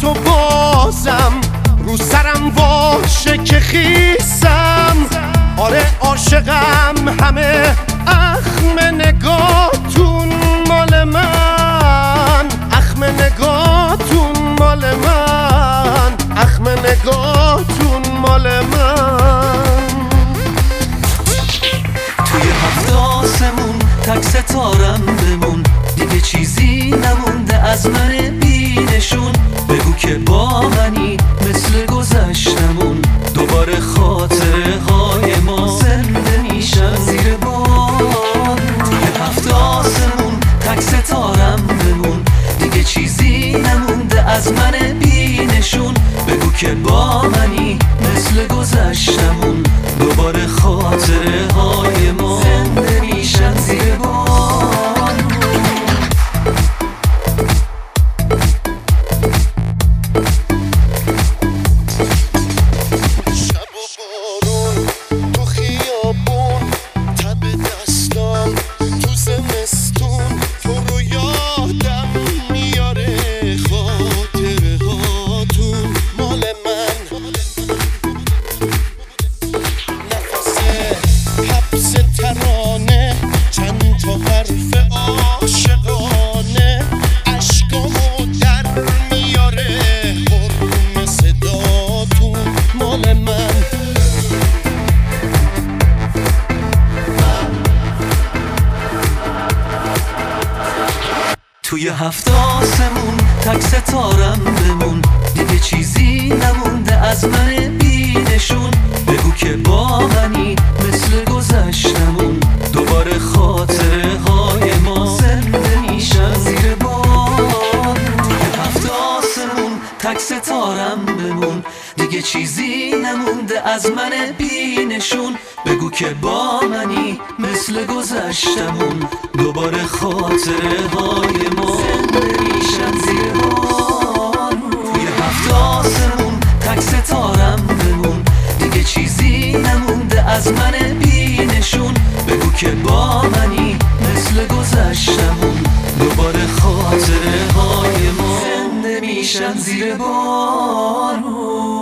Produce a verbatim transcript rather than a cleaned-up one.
تو بازم رو سرم واشه که خیسم. آره عاشقم همه اخم نگاهتون مال من، اخم نگاهتون مال من، اخم نگاهتون مال من. توی هفت آسمون تک ستارم بمون، دیگه چیزی نمونده از من بینشون. بگو که با منی مثل گذشتمون، دوباره خاطره های ما زنده میشن زیر باد. توی هفت آسمون تک ستارم بمون، دیگه چیزی نمونده از من بینشون. بگو که با منی مثل گذشتمون، دوباره خاطره های ما زنده میشن زیر باد. توی هفت آسمون تک ستارم بمون، دیگه چیزی نمونده از من بینشون. بگو که با منی مثل گذشتمون، دوباره خاطره های ما زنده میشن زیر باد. توی هفت آسمون تک ستارم بمون، دیگه چیزی نمونده از من بینشون. بگو که با منی مثل گذشتمون، دوباره خاطره های ما زنده میشن زیر باد. توی هفت آسمون تک ستارم بمون، دیگه چیزی نمونده از من بینشون. بگو که با منی مثل گذشتمون، دوباره خاطره های ما زنده میشن زیر باد.